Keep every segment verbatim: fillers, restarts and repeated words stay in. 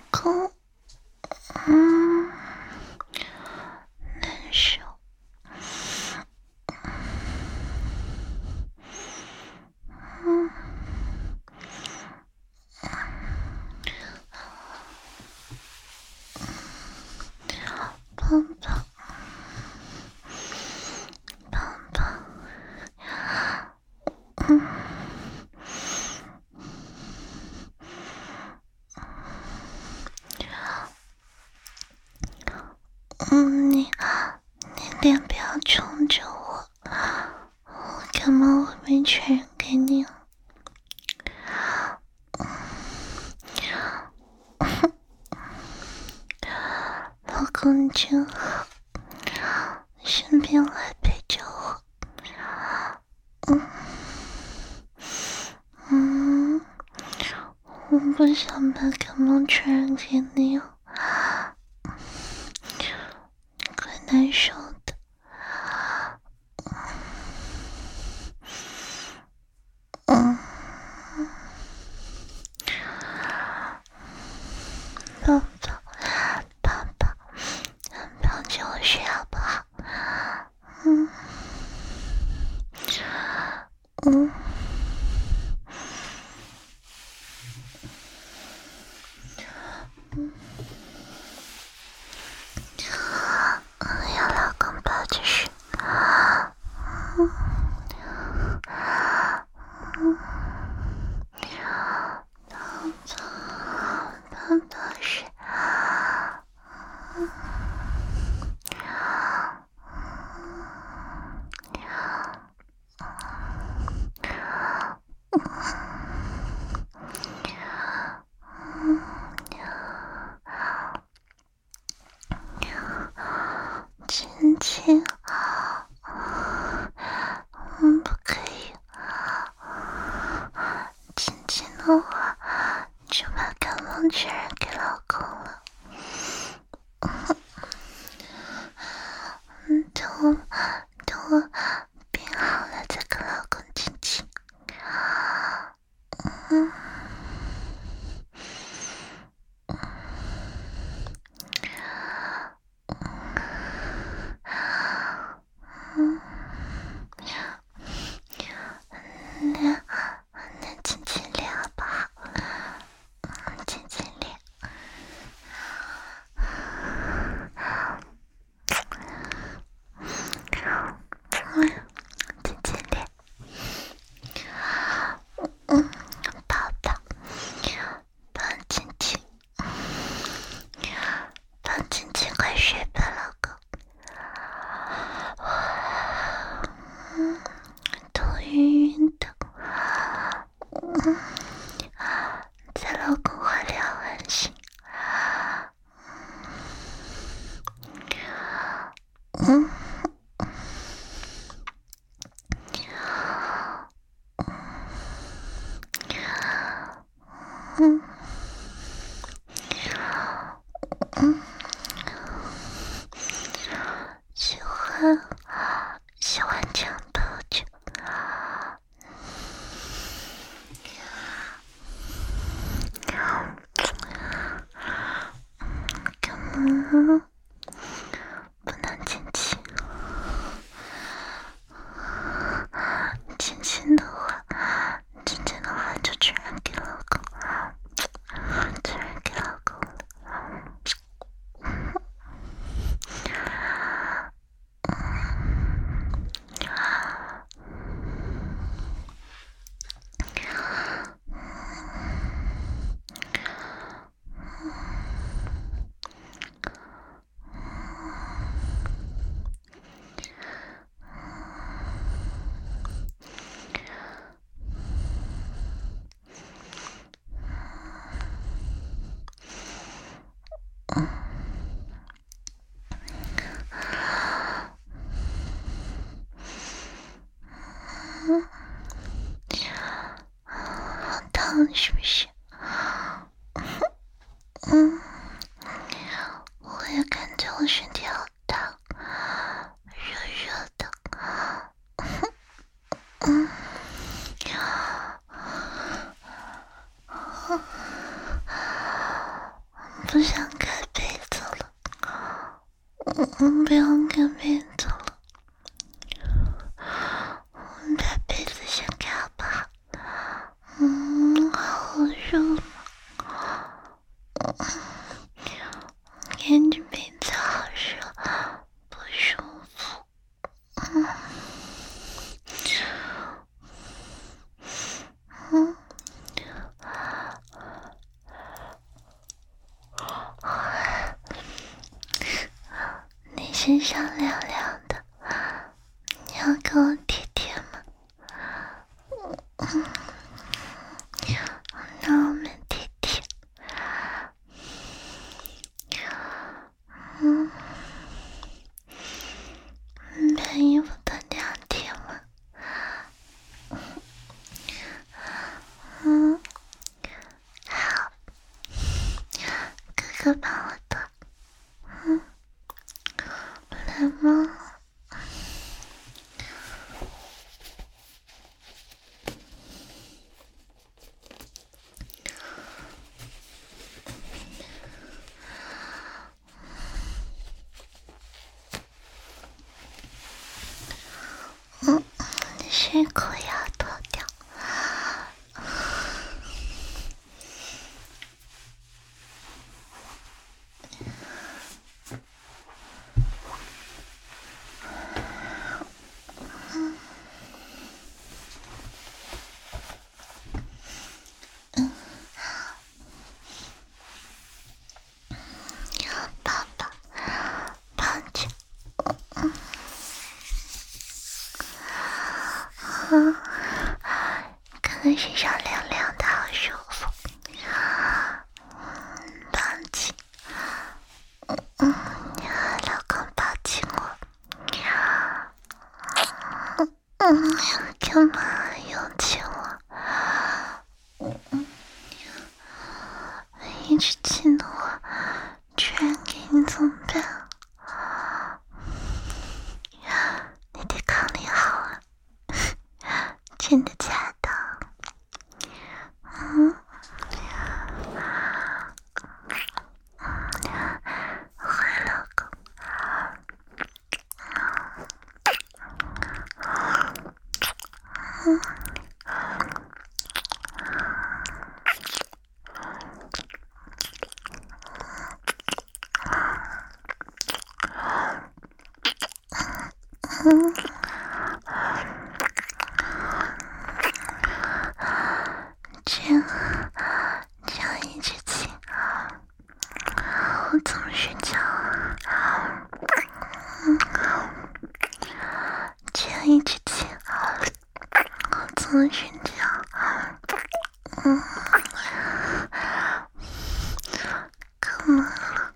公，嗯，难受。嗯，宝宝，宝宝，嗯，嗯，你你脸不要冲着我，我感冒会被传染给你。老公你真好，身边还陪着我。嗯嗯，我不想把感冒传染给你，怪难受的。嗯，宝宝，宝宝，抱着我睡好不好？嗯嗯。要老公抱着睡。嗯嗯，宝宝，宝宝睡。亲亲，嗯，不可以。亲亲的话，就把感冒传染给老公了。嗯，等我，等我病好了再跟老公亲亲。嗯。嗯，那那亲亲脸好不好？亲亲脸。嗯，亲亲脸。嗯，宝宝，抱亲亲，抱亲亲，快睡吧，老公。嗯，头晕晕的。嗯，在老公怀里好安心。嗯。嗯嗯，喜欢喜欢这样抱着。干嘛不能亲亲？亲亲的话，亲亲的话就传染给老公，传染给老公了。嗯，好烫是不是？嗯，我也感觉我身体好烫，热热的。嗯， 嗯，不要盖被子了，我把被子先盖好不好？嗯，好热。盖着被子好热，不舒服。嗯嗯，你身上凉凉的，你要给我贴贴吗？嗯，那我们贴贴。嗯，把衣服脱掉贴吗？嗯，好，哥哥帮我脱。嗯，来吗？嗯，睡裤要脱掉。嗯，要抱抱，抱着。嗯，哥哥身上凉凉的，好舒服。抱紧，嗯，老公抱紧我。嗯，干嘛用亲我？嗯，一直亲我，居然给你怎么办？你抵抗力好啊！真的假的？嗯，坏老公。嗯，嗯，这样这样一直亲，我怎么睡觉啊？嗯，这样一直亲，我怎么睡觉？嗯，干嘛了？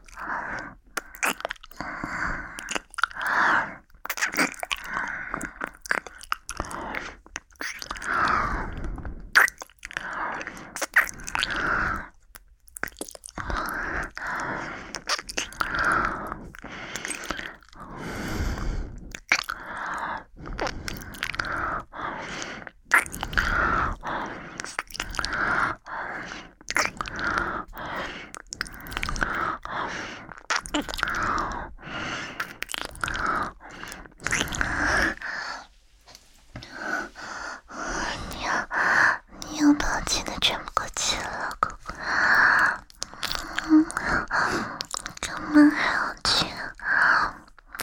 你要你要把我亲的喘不过气了，老公。嗯，干嘛还要亲啊？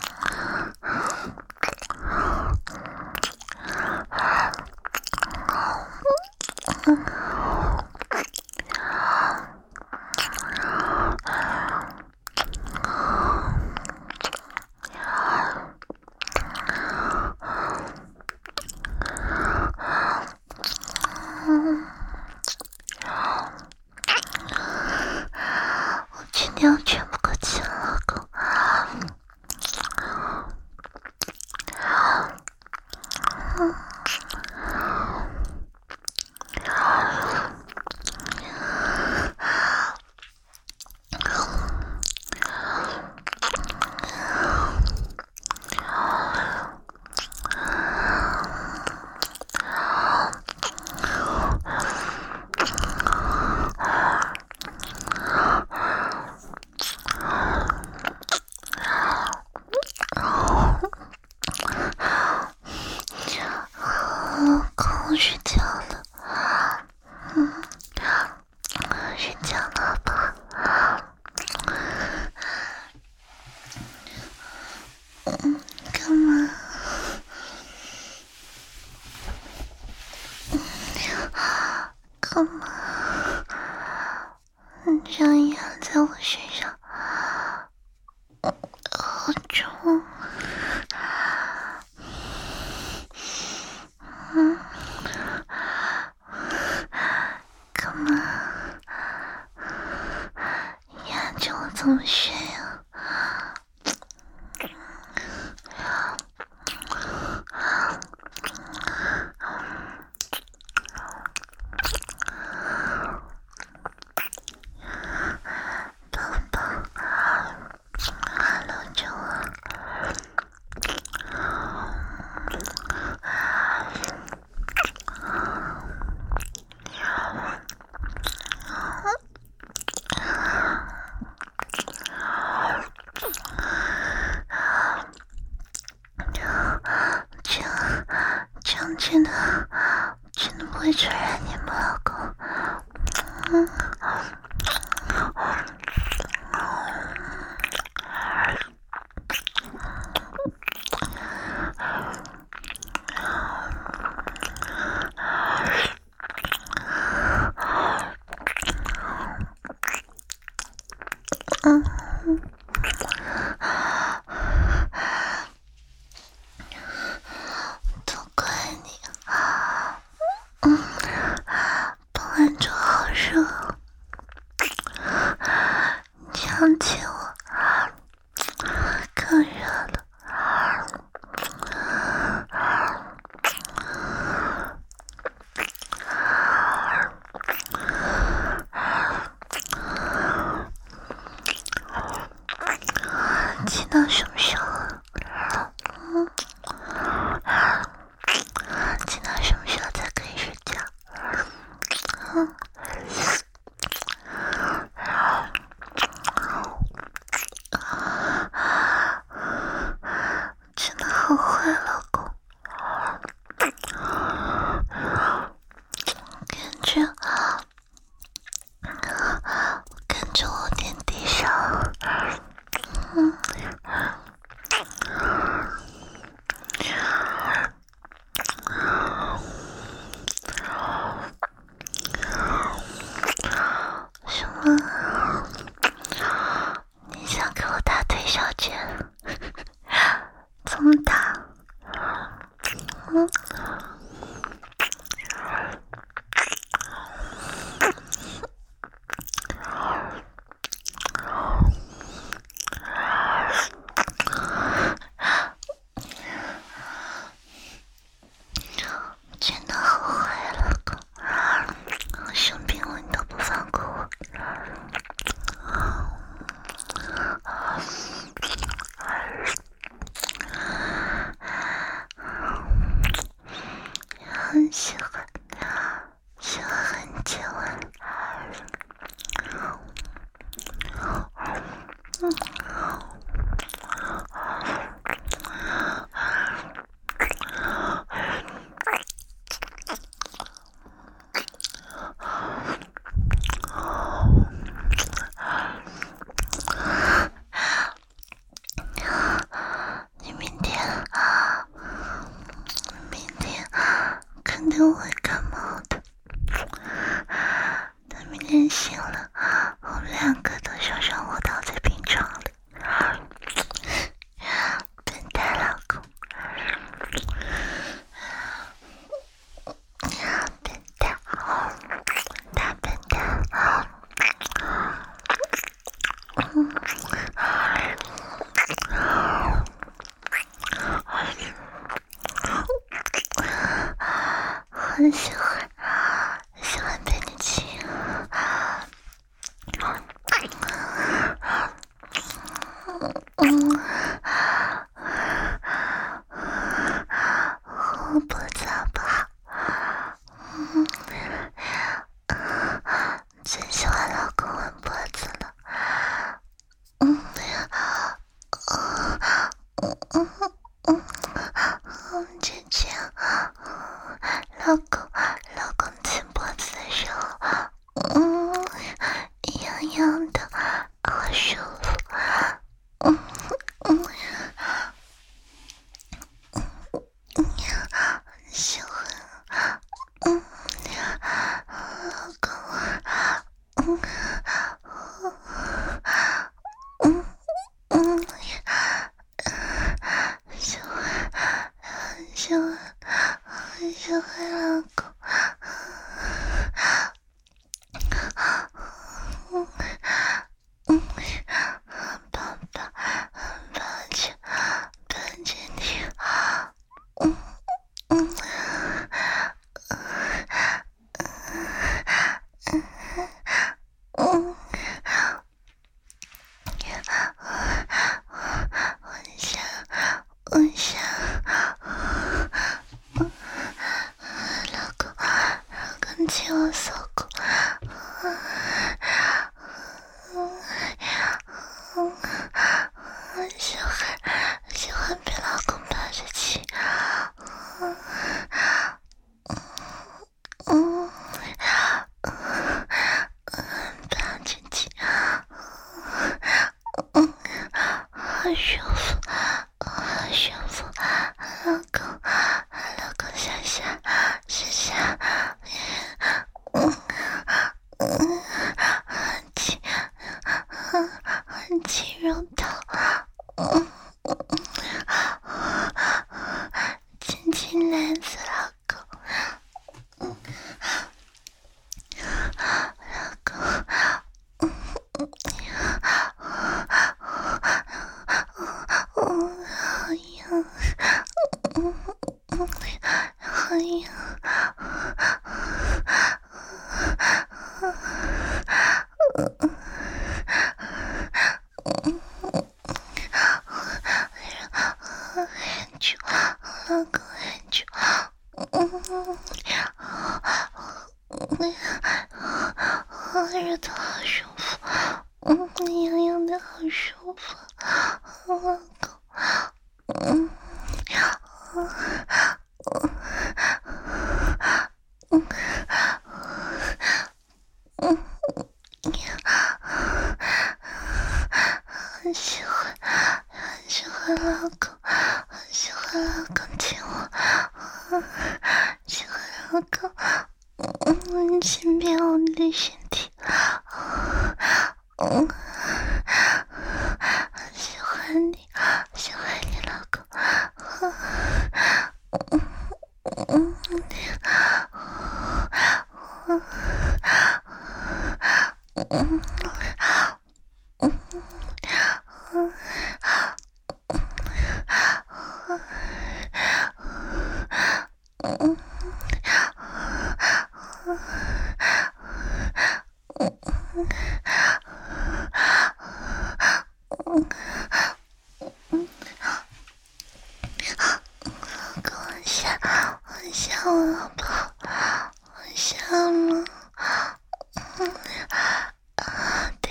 嗯，我今天要喘不过气了，老公。嗯， 干嘛？你这样压在我身上，好重。嗯，干嘛？压着我怎么睡啊？真的，真的不会传染你吗，老公？嗯。嗯。多怪你。嗯，本来就好热，这样亲我更热了。亲到什么时候了？嗯，亲到什么时候才可以睡觉？嗯。真的好坏，老公。感觉，感觉我点地上，嗯。什么？你想给我打腿小拳？怎么打？嗯。真的好坏，老公，我生病了你都不放过我。很喜欢，喜欢很久了。嗯。你明天，明天肯定会感冒的。等明天醒了，我们两个都想让我倒在病床里。笨蛋老公，笨蛋，大笨蛋。嗯。我很喜欢，喜欢被你亲。嗯。我脖子好不好？嗯。最喜欢老公吻脖子了。嗯。嗯嗯嗯嗯，姐姐，老公，老公亲脖子的时候，嗯，痒痒的，好舒服。嗯嗯嗯，喜欢。嗯，老老公，嗯，爸爸，抱着，抱着你，嗯嗯。嗯，我想，我想，老公，老公亲我锁骨，喜欢，喜欢被老公抱着亲，嗯。抱着亲，嗯，好舒服，好舒服，老公，老公下下下下，嗯嗯，亲，亲肉头，嗯嗯，亲亲篮子，老公，嗯，老公。好痒，嗯嗯，好痒，很久，老公很久，嗯。日子好舒服，嗯，痒痒的好舒服，老公，嗯，嗯，嗯，嗯，很喜欢，很喜欢老公，很喜欢老公亲我，喜欢老公。嗯，亲遍我的身体，嗯，喜欢你，喜欢你，老公，嗯嗯嗯嗯嗯嗯。我想，我想我老婆，我想吗？嗯啊，对，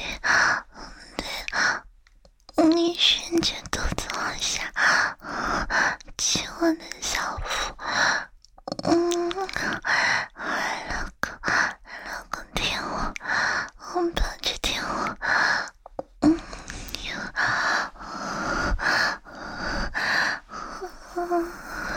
对，你顺着肚子往下，亲我的小腹，嗯，老公，老公听我，我抱着听我，嗯，有，嗯。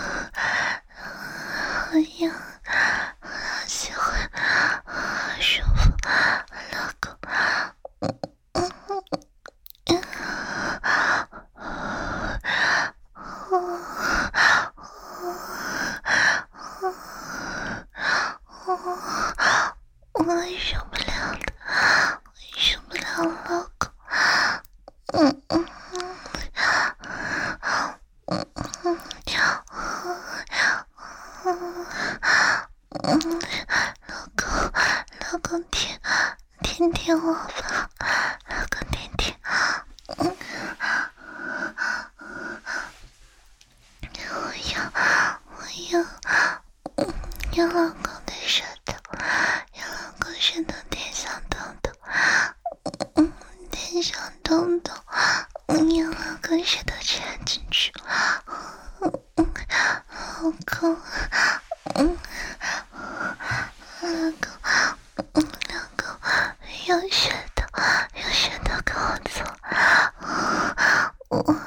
好痒，好喜欢，好舒服，老公，嗯嗯嗯，我受不了了，我受不了了，老公，嗯嗯嗯嗯嗯，老公，老公听，听听我吧，老公听听，嗯，我要，我要，嗯，要老公的舌头，要老公舌头舔上洞洞，嗯，舔上洞洞，嗯，要老公舌头插进去，嗯嗯，老公，嗯。老公，嗯，老公，有舌头，有舌头跟我做，我，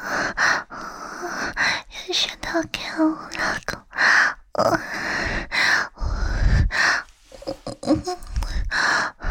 有舌头给我，老公，我，我，嗯，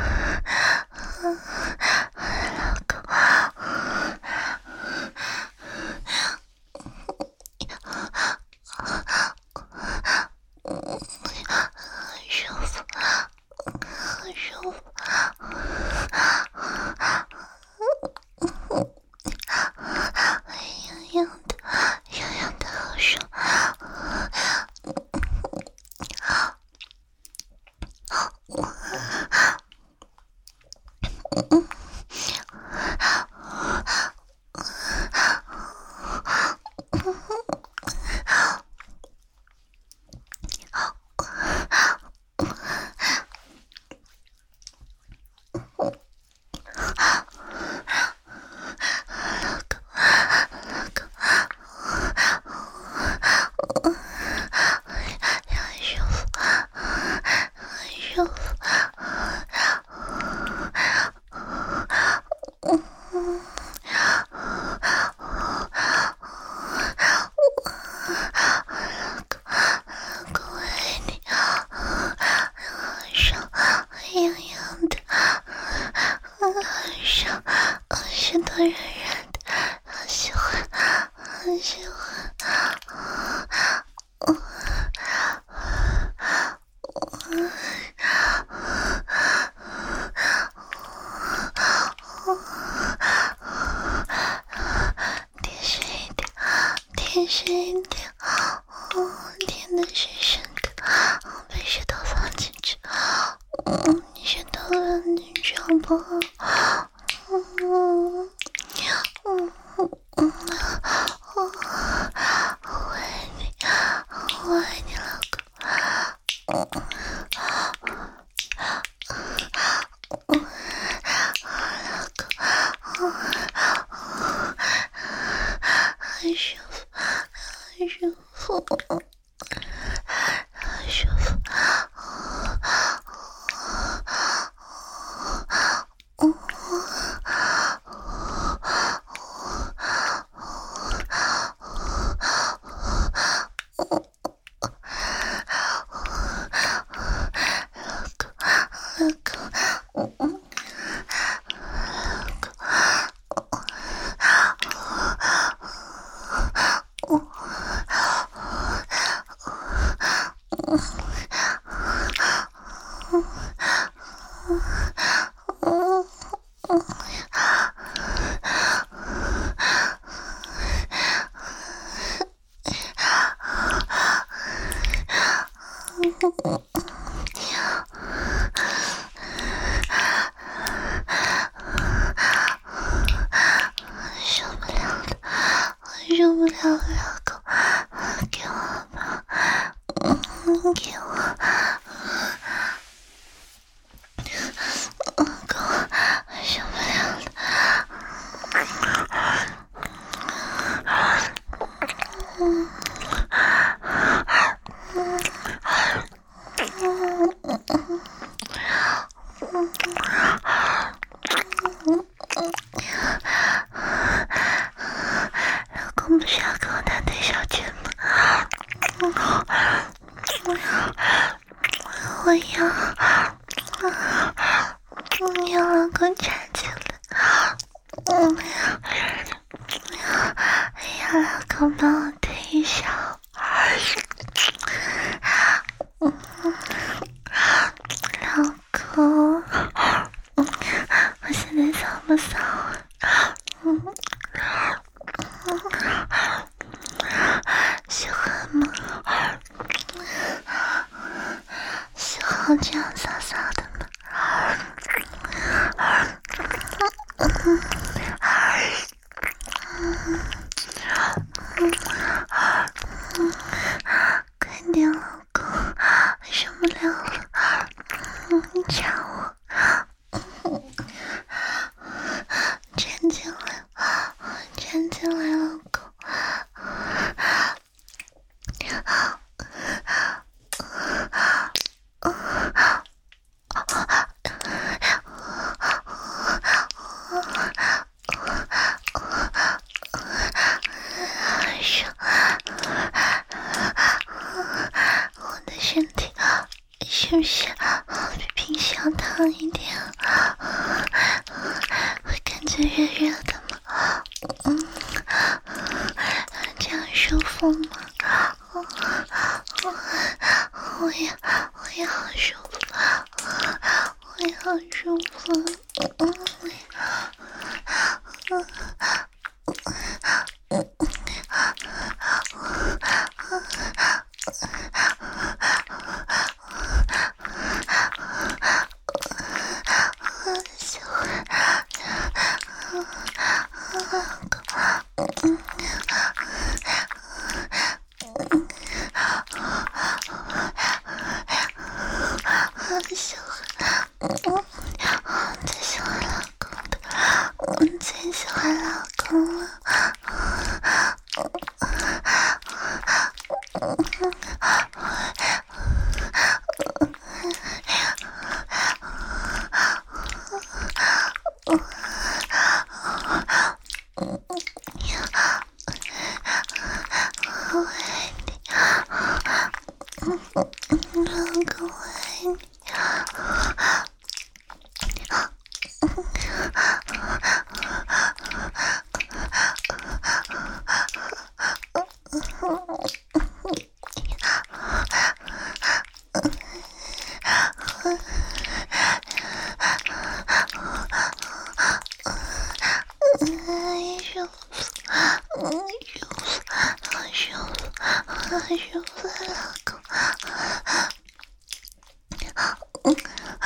舒服，老公。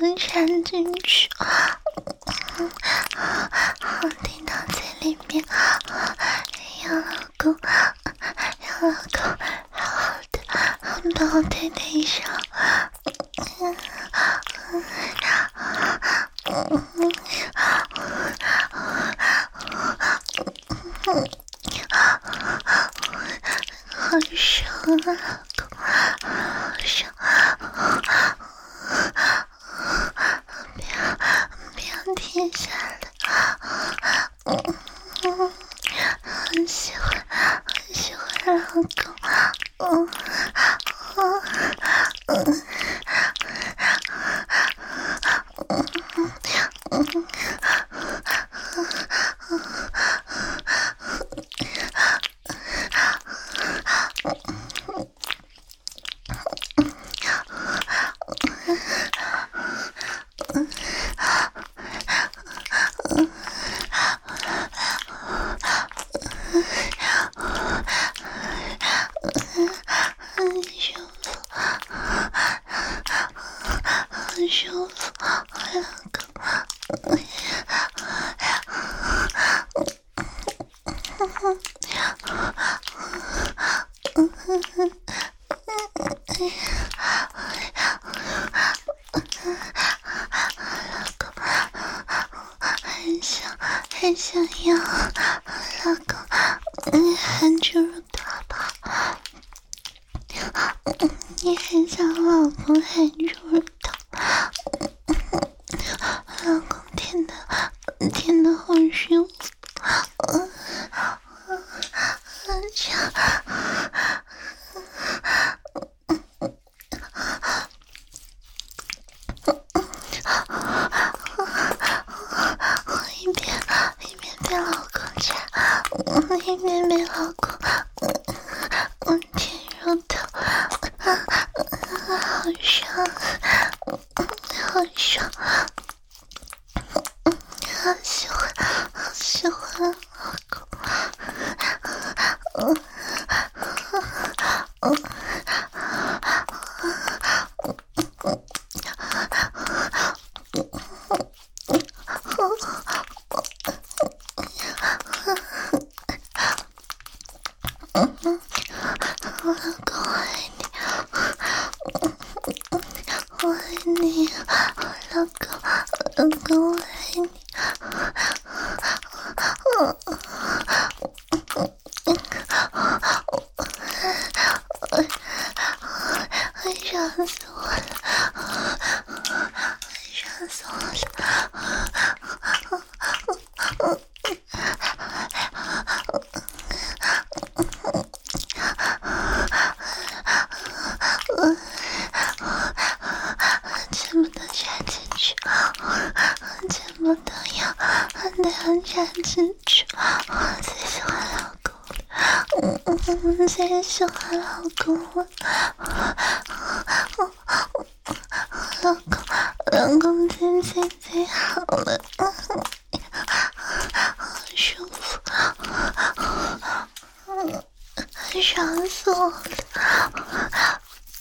缠进去，好听到嘴里面，让老公，让老公好好的把我推推上，嗯嗯嗯好爽啊，老公，好爽！不要不要停下来！嗯嗯，很喜欢很喜欢老公，嗯嗯嗯嗯嗯。很舒服，很舒服，老公。很想很想要老公，嗯，很注入大吧。你很想老公很注入大，老公舔的舔的好舒服，嗯，很想。一边一边被老公掐，一边被老公嗯舔入头，好爽，好爽，好喜欢，好喜欢老公，嗯嗯。我老公爱你，我爱你，我老公，老公我爱你，我爽死我了，爽死我了。全部都插进去，全部都要，都要插进去。我最喜欢老公了，嗯嗯，最喜欢老公了。老公，老公最最最好了，好舒服，爽死我了。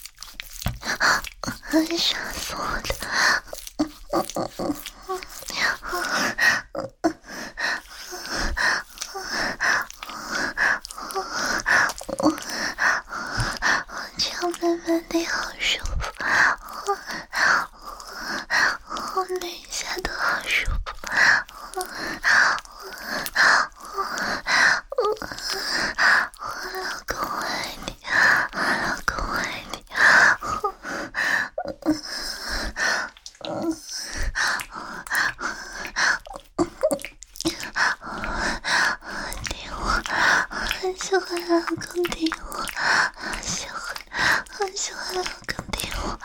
很傻死我了，这样慢慢的好舒服，我每一下都好舒服，我老公爱你，我老公爱你。听我，很喜欢老公听我，好喜欢，好喜欢老公听我。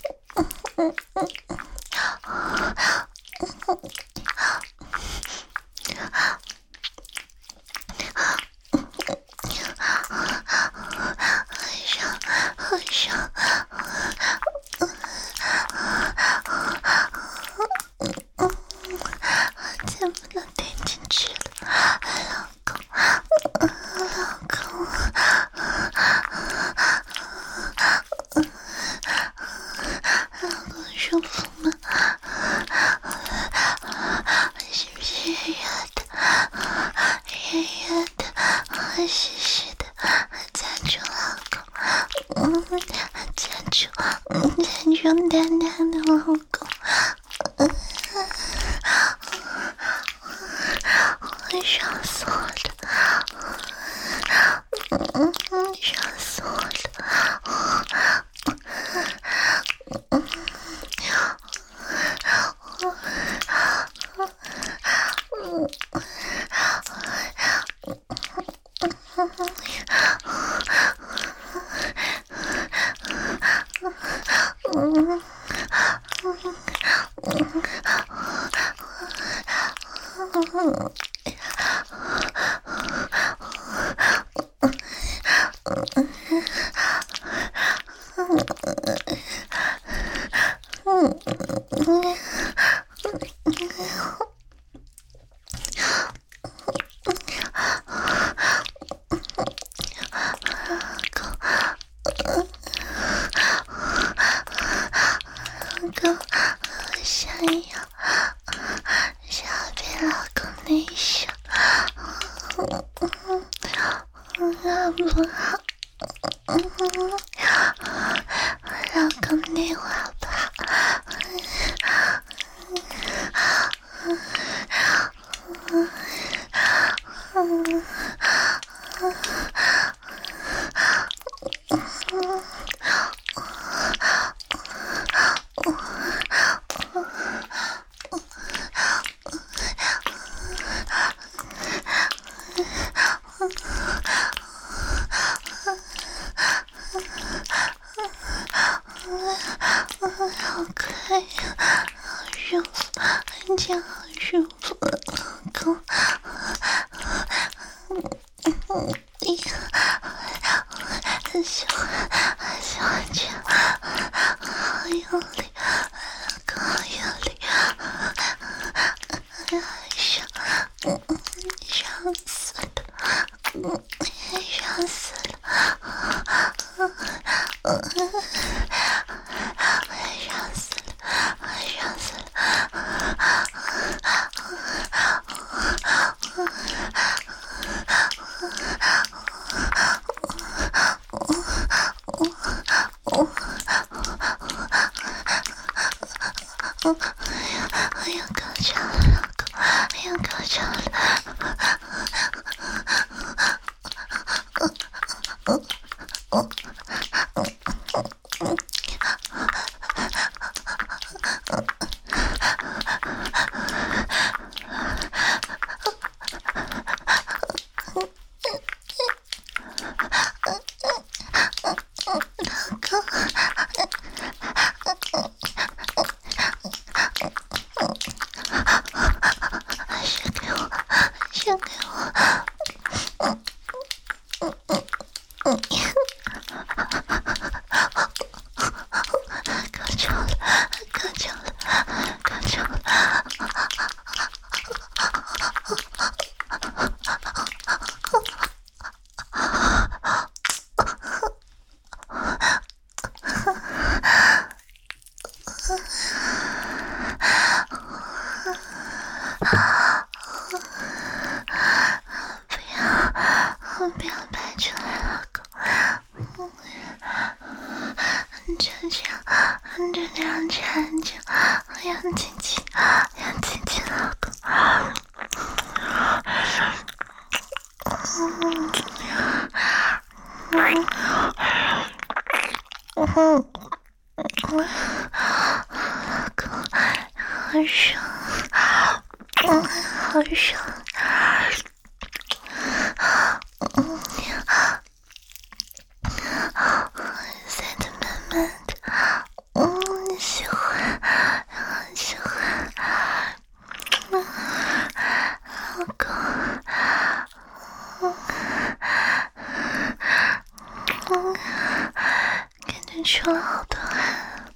很爽，很爽。全部都点进去了，老公，老公，老公舒服吗？ 嗯，接住，接住蛋蛋的老公，嗯，笑死我了，嗯，笑死我了，嗯。好可以，好舒服，人家好舒服，老公，你很喜欢，很喜欢这样，好用力，老公好用力，想，想死了，想死了。哎呀，高潮了，老公！哎呀，高潮了！不要摆出来，老公！就这样，就这样缠着，要亲亲，要亲亲，老公！嗯嗯嗯，老公，好爽，嗯，好爽。出了好多汗，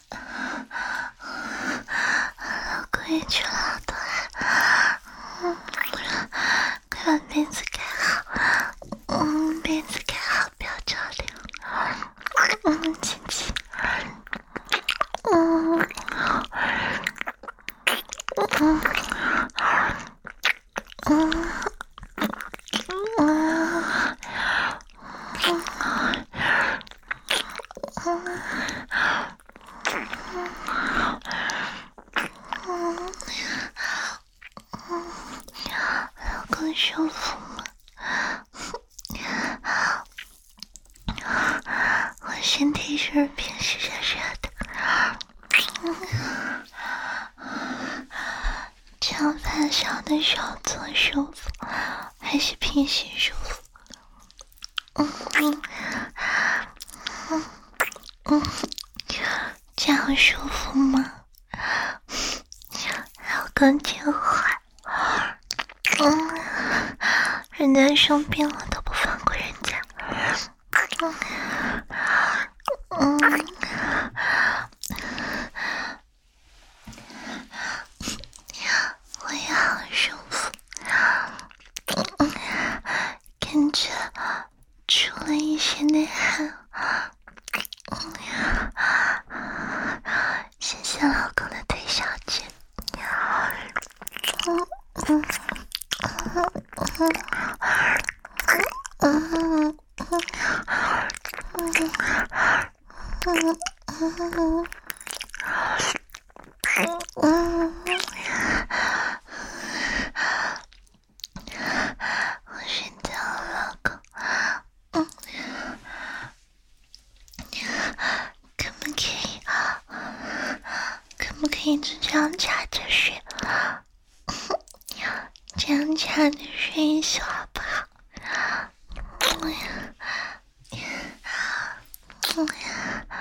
老公也出了好多汗，嗯，快把被子盖好，嗯，被子盖好，不要着凉，嗯，亲亲，嗯，嗯，嗯。 身体是平时热热的，这样半小的时候做舒服，还是平时舒服？嗯嗯嗯嗯，这样舒服吗？老公真坏，嗯，人家生病了都不放过人家，嗯嗯，我也好舒服，嗯，感觉出了一身的汗，嗯，谢谢老公的推小姐，嗯嗯嗯嗯嗯嗯嗯嗯，我睡觉了，老公，嗯，可不可以？可不可以就这样插着睡？这样插着睡一宿好不好？嗯呀，嗯呀，